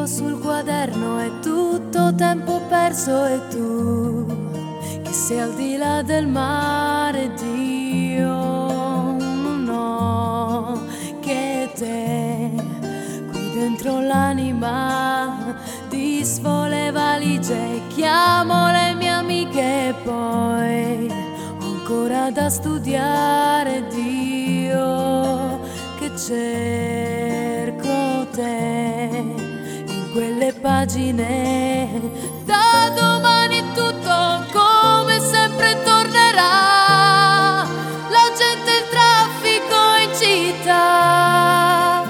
scrivo sul quaderno è tutto tempo perso e tu che sei al di là del mare, Dio non ho che te qui dentro l'anima, disfo le valigie, chiamo le mie amiche e poi ho ancora da studiare, Dio che cerco te in quelle pagine. Da domani tutto come sempre tornerà, la gente e il traffico in città.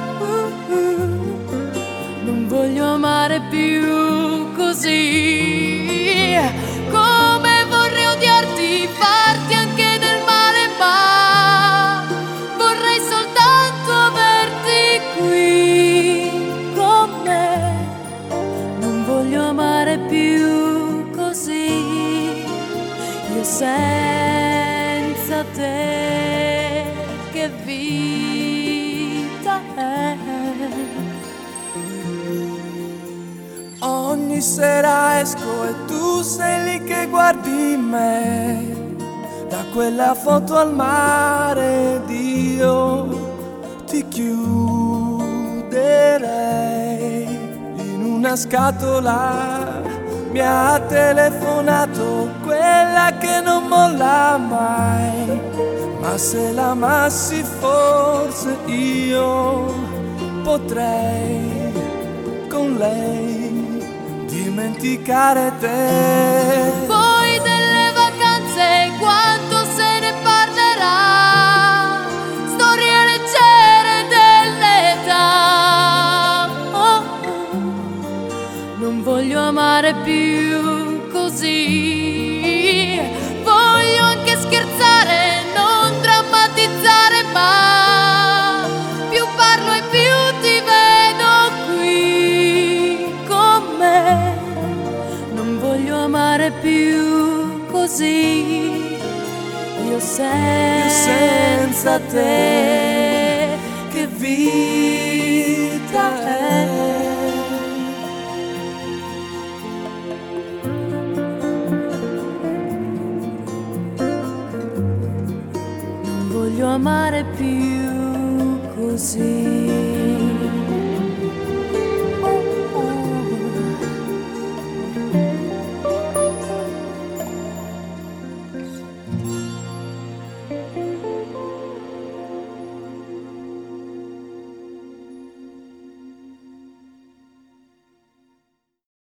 Non voglio amare più così, come vorrei odiarti, farti anche del male, ma vorrei soltanto averti qui con me. Non voglio amare più così, io senza te che vita è. Ogni sera esco e tu sei lì che guardi me, da quella foto al mare ed io ti chiuderei in una scatola. Mi ha telefonato quella che non molla mai, ma se l'amassi forse io potrei con lei dimenticare te. Poi delle vacanze quanto se ne parlerà, storie leggere dell'età. Non voglio amare più così, voglio anche scherzare, non drammatizzare, ma più parlo e più ti vedo qui con me. Non voglio amare più così, io senza te che vivo.